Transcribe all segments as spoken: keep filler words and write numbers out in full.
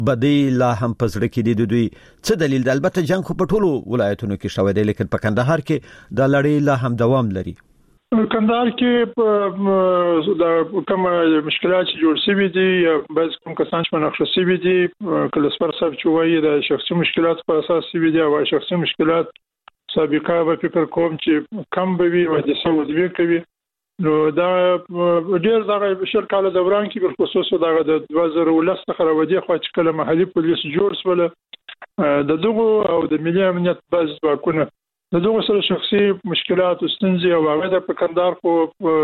بدی لا هم پزړه کې دي دوی څه دلیل ده؟ البته جنگ خو په ټولو ولایتونو کې شوی دی، لیکن په کندهار کې دا لړۍ لا هم دوام لري. کندهار کې د کوم مشکلات جوړ شوي دي یا بعض کوم کسان چې مناقشه شوي دي کله سپر صاحب چې وایي د شخصي مشکلات په اساس شوي دي او شخصي مشکلات سابقه به فکر کوم چې کم به وي او د سعودي کوي. نو دا ډیر دا شر کال دوران کې په خصوص دا د دوه زره ولس څخه راوځي خو چې کله محلي پولیس جوړ شول د دغه او د ملي امنیت بعض واکونه د دغه سره شخصي مشکلات او ستونزې او هغه د کندهار خو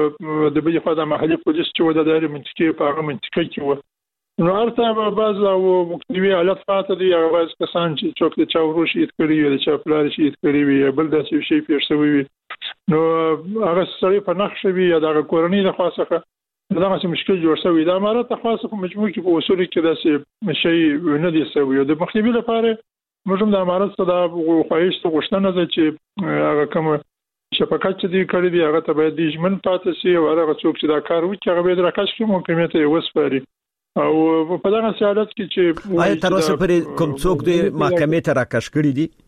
د بل خو د محلي پولیس چې و د دایره منطقې په هغه منطقه کې و. نو ارته بعض او مختلفي حالت فاته دي هغه بعض کسان چې څوک د چاورو شي کړی وي د چا پلار شي کړی وي بل داسې شي پیښ شوی وي. نو هغه سړی په نقش وي یا د کورنۍ د خاصه دغه څه مشکل جوړ شوی دا امارات خاصه په مجموع کې په اصول کې داسې شی نه دي شوی. د مخنیوي لپاره موږ هم د امارات څخه د خواهش ته غوښتنه ده چې هغه کوم شفقت چې دی کړی دی هغه ته باید د ژمن پاتې شي او هغه څوک چې دا کار وکړي هغه باید راکښ کړي محکمې ته وسپاري. او په دغه حالت کې چې آیا تر اوسه پورې کوم څوک د محکمې ته راکښ کړي دي؟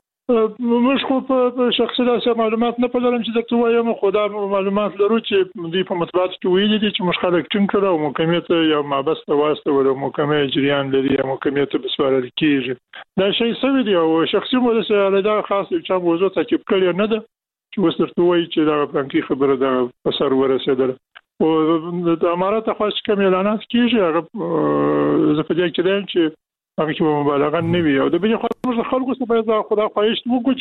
موږ خو په شخصي داسې معلومات نه پدلم چې درته وایم، خو دا معلومات لرو چې دوی په مطبوعاتو کې ویلي دي چې موږ خلک ټینګ کړو او محکمې ته یو مابس ته واستول او محکمې جریان لري او محکمې ته بسپارل کیږي. دا شی سوي دی او شخصي مو له علاوه خاص چې موضوع تعقیب کړی نه ده چې وسرته وایي چې دا پلانکی خبره ده په سر ورسېدل. او د امارات خاص کوم اعلانات کیږي هغه زه په دې کې دیم چې هغه کې مبالغه نه وي او د بل خلکو خلکو څخه باید خدا خواهش وکړو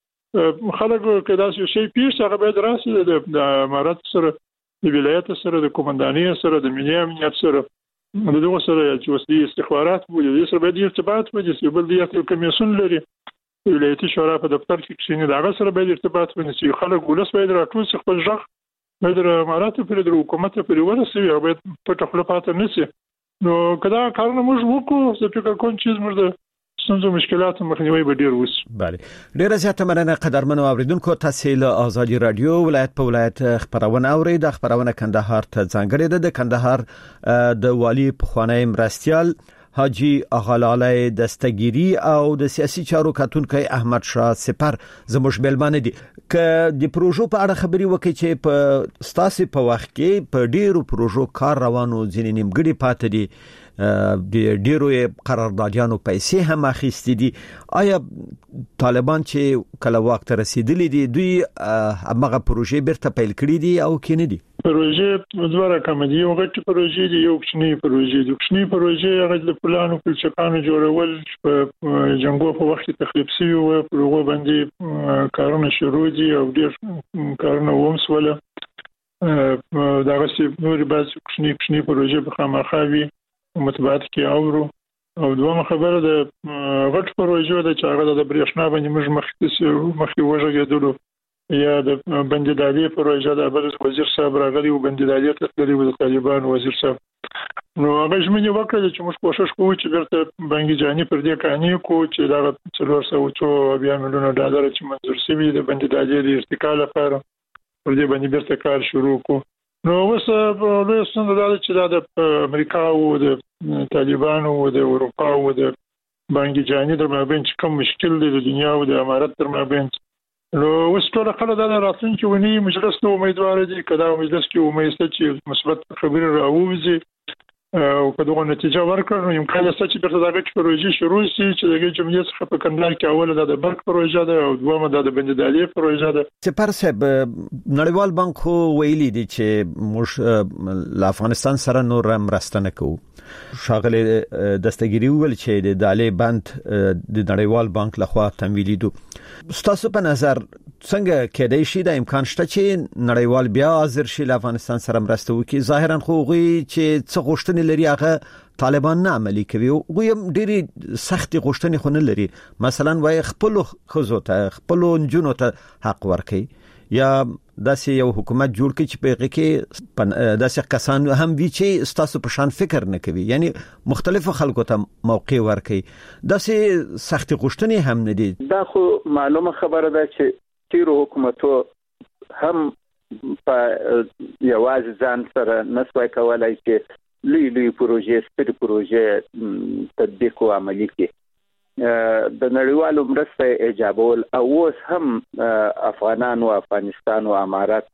چې خلکو کې داسې شی پیښ هغه باید راسي د امارات سره د ولایت سره د قومندانۍ سره د ملي امنیت سره د دغه سره چې وسلې استخبارات بولي د سره باید ارتباط ولري چې بل د یو کمیسون لري ولایتي شورا په دفتر کې کښینه دا سره باید ارتباط ونیسي. خلک ولس باید راټول شي خپل ځخ باید امارات په د حکومت په ورسوي او باید په ټخله پاتې نشي. نو کدا کارونه موږ وکړو چې فکر کوم چې موږ د څنګه مشکلات مخنیوي به ډیر وس. بله ډیر زیاته مننه قدرمنو اوریدونکو. تاسو له آزادي رادیو ولایت په ولایت خبرونه اورئ. د خبرونه کندهار ته ځانګړې ده. د کندهار د والی پخوانی مرستيال حاجی اغالاله دستگیری او د سیاسي چارو کتونکو احمد شاه سپر زموږ ملمانه دي. ک د پروژو په اړه خبري وکړي چې په ستاسو په وخت کې په ډیرو پروژو کار روانو ځینې نیمګړي پاتې دي د ډیرو قراردادیانو پیسې هم اخیستې دي. آیا طالبان چې کله وخت رسیدلی دي دوی هغه پروژې بیرته پیل کړې دي او کې نه دي؟ پروژې دوه رقم دي. یو غټ پروژې دي یو کوچنی پروژې دي. کوچنی پروژې هغه د پلانو په چکانو جوړول په جنگو په وخت تخریب شوی او په هغه باندې کارونه شروع دي او ډیر کارونه ومسوله. دا غسی نور بعض کوچنی کوچنی پروژې په خامخاوي مطبوعات کې اورو. او دوه خبره د غټ پروژې د چاغه د برېښنا باندې موږ مخکې مخکې وژغېدلو یا د بندیدالي پروژه د بل وزیر صاحب راغلی او بندیدالي تللی و د طالبان وزیر صاحب. نو هغه ژمنه وکړه چې موږ کوشش کوو چې بیرته بانګي جاني پر دې کاني کو چې دا څلور سوه بیا میلیونه ډالر چې منظور شوی د بندیدالي د ارتقا لپاره پر دې باندې بیرته کار شروع کو. نو اوس په لوی څنګه دا چې د امریکا او د طالبان او د اروپا او د بانګي جاني د مابین کوم مشکل دی د دنیا او د امارات تر مابین. نو اوس ټول خلک دا راتلونکي ونی مجلس ته امیدوار دي کدا مجلس کې امید شته چې مثبت خبرې راوځي او په دغه نتیجه ورکړي. امکان شته چې په دغه پروژې شروع شي چې دغه جمهوریت څخه په کندهار کې اوله د برق پروژه ده او دومره د بندیدالي پروژه ده. سپر صاحب نړیوال بانک خو ویلي دي چې موږ له افغانستان سره نور مرسته نه کوو. شاغله دستگیری ویل چې د دالې بند د نړیوال بانک لخوا تمویلي دو. ستاسو په نظر څنګه کېدای شي د امکان شته چې نړیوال بیا حاضر شي له افغانستان سره مرسته وکړي؟ ظاهرا خو غوي چې څه غوښتنې لري هغه طالبان نه عملي کوي. غوي ډېری سخت غوښتنې خو نه لري. مثلا وای خپل خزو ته خپل نجونو ته حق ورکړي یا داسې یو حکومت جوړ کړي چې په کې داسې کسان هم وي چې ستاسو په شان فکر نه کوي، یعنی مختلف خلکو ته موقع ورکړي. داسې سخت غوښتنې هم نه دي. دا خو معلومه خبره ده چې تیرو حکومتو هم په یوازې ځان سره نسوای کولای چې لوی لوی پروژې ستر پروژې تطبیق او عملي کړي. د نړیوالو مرستې ایجابول او اوس هم افغانان او افغانستان او امارات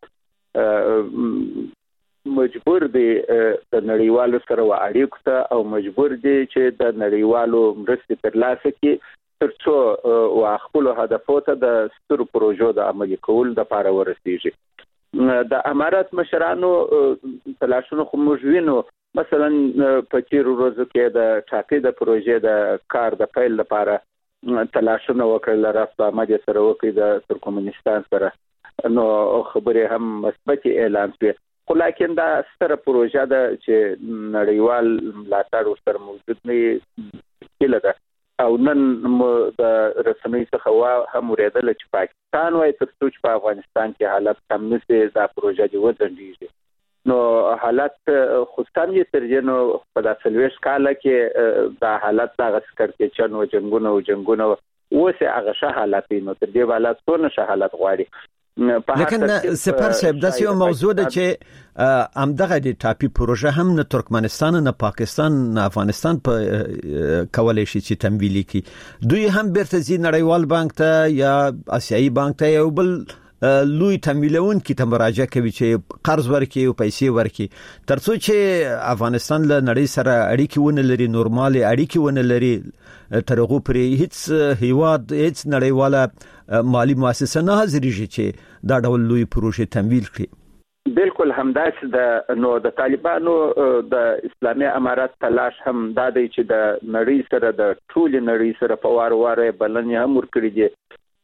مجبور دي د نړیوالو سره اړیکو ته او مجبور دي چې د نړیوالو مرستې ترلاسه کړي ترڅو خپل هدفو ته د ستر پروژو د عملي کول د لپاره ورسیږي. د امارات مشرانو تلاشونه خو موږ وینو، مثلا په تیرو ورځو کې د ټاپي د پروژې د کار د پیل لپاره تلاشونه وکړل، راځه باندې سره وکړي د ترکمنستان سره، نو خبرې هم مثبت اعلان شوه. خو لکه دا ستره پروژه ده چې نړیوال ملاتړ سره موجود نه کله ده او نن د رسنۍ څخه هم ورېدل چې پاکستان وايي تر څو چې په افغانستان کې حالت کم نشي دا پروژه دی وځنډیږي. نو حالت خو سم یې ترجنو په داسې لويش کاله کې دا حالت د غسکرتي چن او جنگونه او جنگونه اوسه هغه شه حالت نو تر دې حالت څونه شه حالت غواړي. لیکن سپر صاحب دا یو موضوع ده چې امدغه د ټاپي پروژه هم نه ترکمنستان نه پاکستان نه افغانستان په کولای شي چې تمویل کړي. دوی هم بیرته ځي نړیوال بانک ته یا آسیایي بانک ته یو بل لوی تمویلون کی ته مراجعه کوي چې قرض ورکړي او پیسې ورکړي ترڅو چې افغانستان له نړۍ سره اړیکې ونه لري، نورمال اړیکې ونه لري، ترغو پرې هیڅ هیواد هیڅ نړیواله مالی مؤسسه نه حاضرېږي چې دا ډول لوی پروژې تمویل کړي. بالکل همداسې د نو د طالبانو د اسلامي امارات تلاش هم دا دی چې د نړۍ سره د ټول نړۍ سره په وار وار بلنې هم ورکړي دي،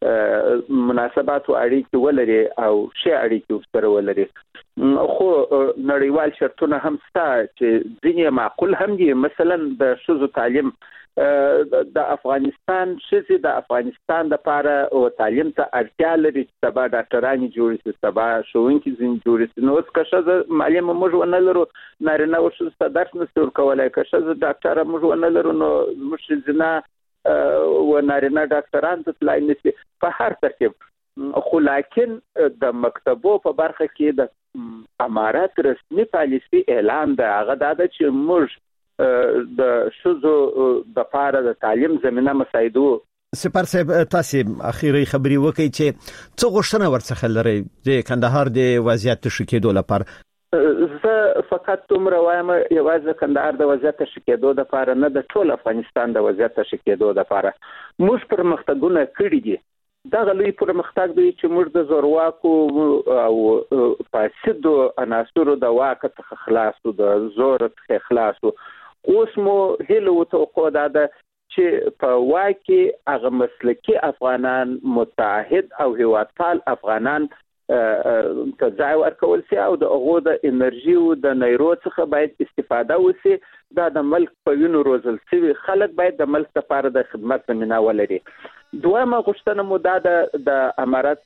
مناسبات او اړیکې ولري او شی اړیکې سره ولري. خو نړیوال شرطونه هم شته چې ځینې معقول هم دي، مثلا د ښځو تعلیم د افغانستان شزي د افغانستان د لپاره او تعلیم ته اړتیا لري چې سبا ډاکټرانی جوړ شي، سبا ښوونکي زین جوړ شي. نو څه ښه معلم موږ ونه لرو، نارینه او ښځو درس نشو کولای، که ښځه ډاکټر موږ ونه لرو نو موږ زنا و نارینه ډاکټران ته تلای نشي په هر ترتیب. خو لکن د مکتبو په برخه کې د امارات رسمي پالیسي اعلان ده، هغه دا ده چې موږ د شذو د لپاره د تعلیم زمينه مساعدو. سپر صاحب تاسو اخیری خبري وکړئ چې څه غوښتنه ورڅخه لري د کندهار د وضعیت ښه کېدو لپاره؟ زه فقط دومره وایم یوازې کندهار د وضعیت ښه کېدو لپاره نه، د ټول افغانستان د وضعیت ښه کېدو لپاره موږ پرمختګونه کړي دي. دا غلوی پرمختګ دی چې موږ د زورواکو او فاسدو عناصرو د واک څخه خلاصو، د زور څخه خلاصو. اوس مو هیله او توقع ده چې په واکي هغه مسلکي افغانان، متحد او هیوادپال افغانان ته ځای ورکول شي او د هغو د انرژي او د نیرو څخه باید استفاده وشي. دا د ملک په وینو روزل شوي خلک باید د ملک لپاره د خدمت زمینه ولري. دویمه غوښتنه مو دا د امارات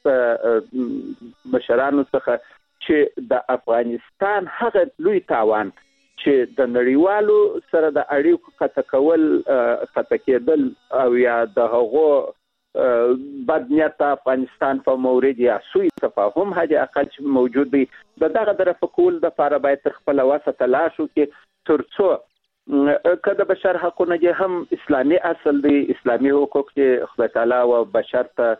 مشرانو څخه چې د افغانستان هغه لوی تاوان چې د نړیوالو سره د اړیکو قطع کول قطع کېدل او یا د هغو بد نیت افغانستان په مورد یا سوء تفاهم هدي اقل موجود دی، د دغه د رفع کول د لپاره باید خپل وسه تلاش وکړي ترڅو کله بشر حقونه هم اسلامي اصل دی، اسلامي حقوق چې خدای تعالی او بشر ته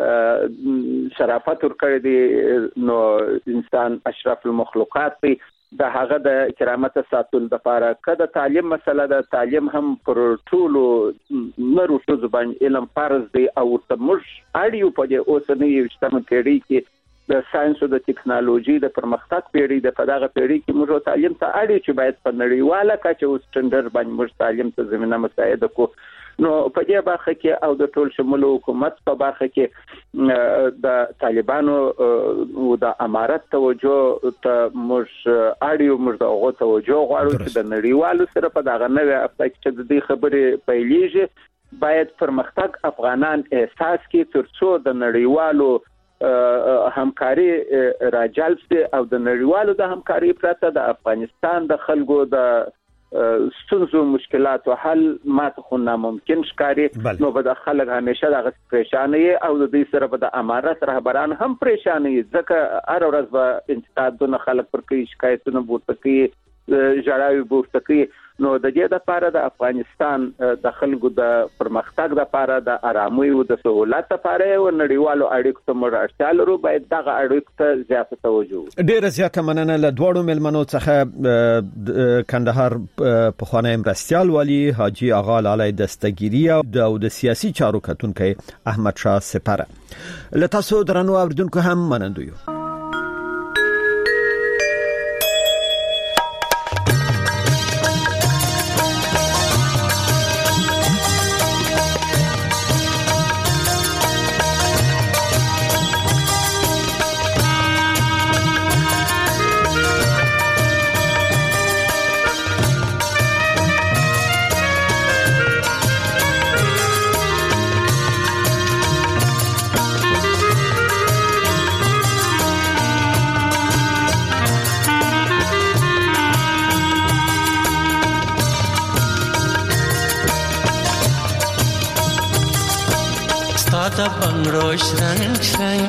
شرافت ورکړي دي، نو انسان اشرف المخلوقات دی، د هغه د کرامت ساتل د لپاره کله تعلیم مسله د تعلیم هم پر ټولو نورو څه باندې علم فرض دی او ته موږ اړیو په دې اوسنۍ وشتمه پیړۍ کې د ساينس او د ټکنالوژي د پرمختګ پیړۍ د پدغه پیړۍ کې موږ تعلیم ته اړیو چې باید په نړیواله کچه او سټنډرډ باندې موږ تعلیم ته زمينه مساعده کو. نو په دې برخه کې او د ټول شمول حکومت په برخه کې د طالبانو او د امارت توجه ته موږ اړیو موږ د هغه توجه غواړو چې د نړیوالو سره په دغه نوې افتا کې د دې خبرې پیلېږي باید پرمختګ افغانان احساس کې ترڅو د نړیوالو همکاري راجلب شي او د نړیوالو د همکاري پرته د افغانستان د خلکو د ستونزو مشکلات او حل ماته خو ناممکن ښکاري. نو به د خلک همیشه د پریشانی او د دې سره به د امارت رهبران هم پریشانی، ځکه هر ورځ به انتقادونه خلک پر کوي، شکایتونه بوته کوي، جړاوي بوستکی نو د دې لپاره د افغانستان د خلکو د پرمختګ لپاره د آرامۍ او د سہولت لپاره او نړیوالو اړیکو ته مرسته لرو باید دغه اړیکو ته زیاته توجه ډیره زیاته مننه له دوړو ملمنو څخه کندهار په خوانی مرستيال والی حاجی آغا لالی دستگیری او د سیاسي چارو کتونکي احمد شاه سپاره. لتاسو درنو اوردونکو هم منندو یو. Stada bangro shrang shrang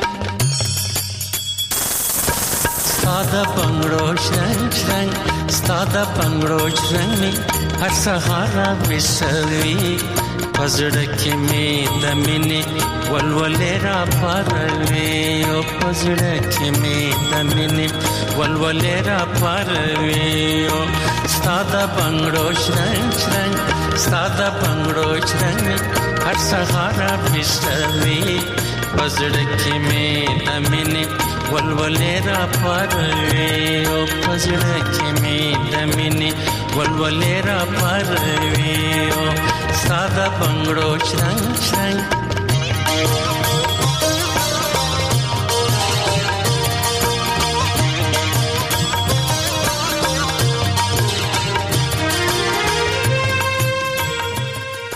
Stada bangro shrang shrang Stada bangro shrang har sahara visarvi pazdak mein damine walwalera parve o pazdak mein damine walwalera parve o Stada bangro shrang shrang Stada bangro shrang har sahara visarvi pazdak mein damine walwalera parve o pazdak mein damine walwalera parve o Sada bangro shrang shrang